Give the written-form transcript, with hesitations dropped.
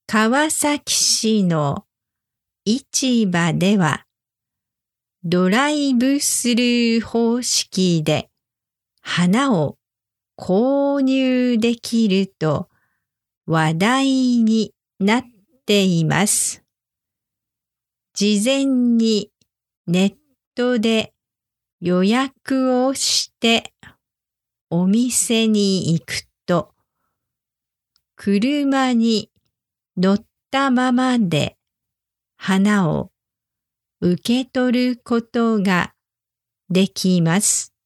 川崎市の市場ではドライブスルー方式で花を購入できると話題になっています。事前にネットで予約をしてお店に行くと、車に乗ったままで花を受け取ることができます。